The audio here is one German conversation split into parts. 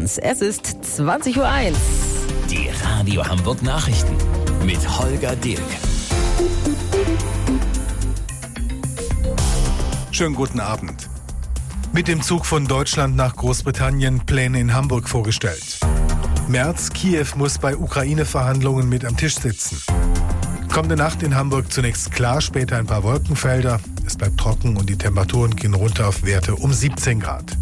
uns. Es ist 20:01 Uhr. Die Radio Hamburg Nachrichten mit Holger Dilk. Schönen guten Abend. Mit dem Zug von Deutschland nach Großbritannien Pläne in Hamburg vorgestellt. Merz, Kiew muss bei Ukraine-Verhandlungen mit am Tisch sitzen. Kommende Nacht in Hamburg zunächst klar, später ein paar Wolkenfelder. Es bleibt trocken und die Temperaturen gehen runter auf Werte um 17 Grad.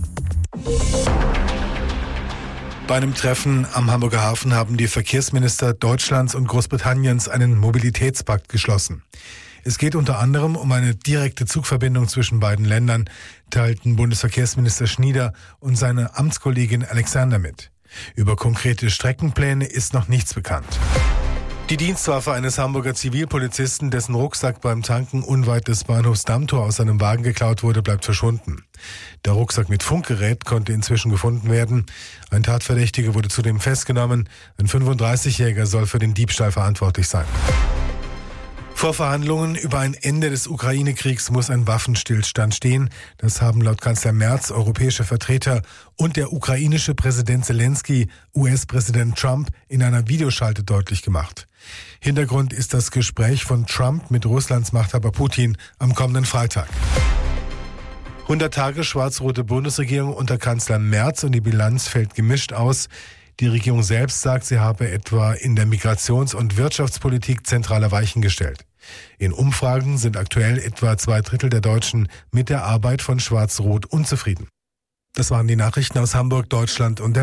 Bei einem Treffen am Hamburger Hafen haben die Verkehrsminister Deutschlands und Großbritanniens einen Mobilitätspakt geschlossen. Es geht unter anderem um eine direkte Zugverbindung zwischen beiden Ländern, teilten Bundesverkehrsminister Schnieder und seine Amtskollegin Alexander mit. Über konkrete Streckenpläne ist noch nichts bekannt. Die Dienstwaffe eines Hamburger Zivilpolizisten, dessen Rucksack beim Tanken unweit des Bahnhofs Dammtor aus seinem Wagen geklaut wurde, bleibt verschwunden. Der Rucksack mit Funkgerät konnte inzwischen gefunden werden. Ein Tatverdächtiger wurde zudem festgenommen. Ein 35-Jähriger soll für den Diebstahl verantwortlich sein. Vor Verhandlungen über ein Ende des Ukraine-Kriegs muss ein Waffenstillstand stehen. Das haben laut Kanzler Merz europäische Vertreter und der ukrainische Präsident Zelensky US-Präsident Trump in einer Videoschalte deutlich gemacht. Hintergrund ist das Gespräch von Trump mit Russlands Machthaber Putin am kommenden Freitag. 100 Tage schwarz-rote Bundesregierung unter Kanzler Merz und die Bilanz fällt gemischt aus. Die Regierung selbst sagt, sie habe etwa in der Migrations- und Wirtschaftspolitik zentrale Weichen gestellt. In Umfragen sind aktuell etwa 2/3 der Deutschen mit der Arbeit von Schwarz-Rot unzufrieden. Das waren die Nachrichten aus Hamburg, Deutschland und der